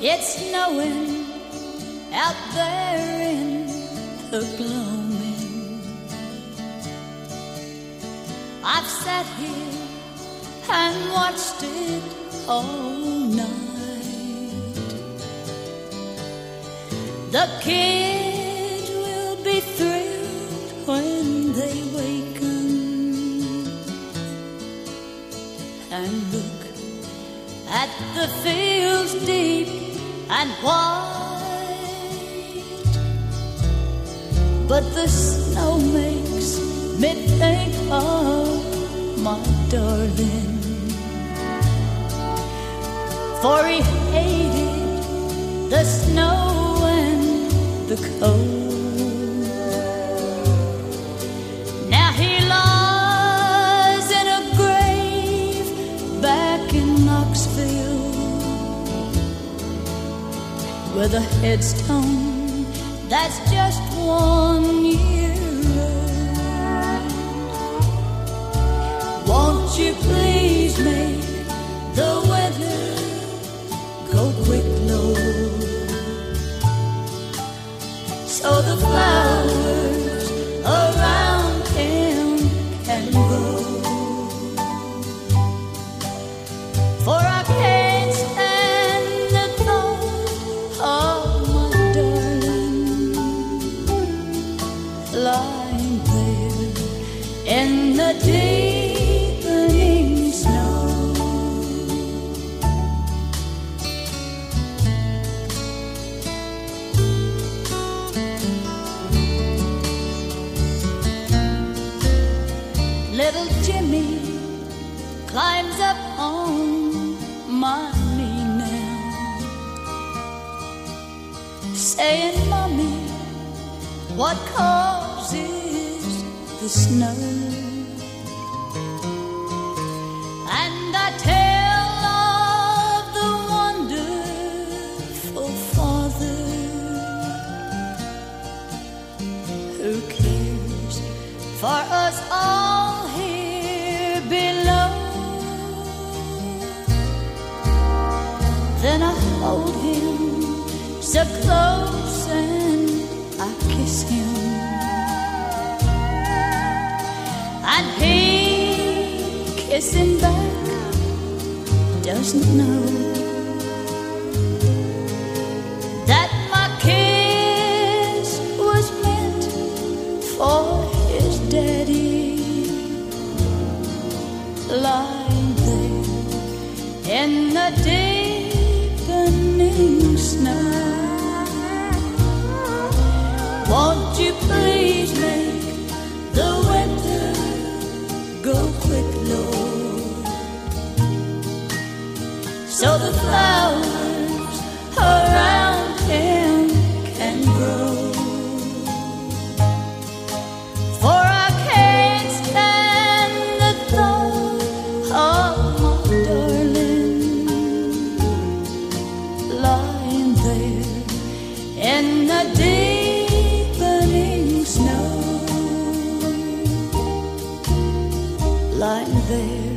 It's snowing out there in the gloaming. I've sat here and watched it all night. The kids will be thrilled when they waken and look at the fields deep and white. But the snow makes me think of my darling, for he hated the snow and the cold. Now he lies in a grave back in Knoxville, with a headstone that's just 1 year old. Won't you please make the weather go quick, Lord, so the flowers around him can grow? For I can't stand the thought of my darling lying there in the deepening snow. Little Jimmy climbs up on my knee now, saying, Mommy, what causes the snow? And I tell of the wonderful Father who cares for us all here below. Then I hold him so close and I kiss him, and he, kissing back, doesn't know that my kiss was meant for his daddy, lying there in the deepening snow. Won't you please make the winter go quick, Lord, so the flowers around him can grow? For I can't stand the thought of my darling lying there in the deepening snow, lying there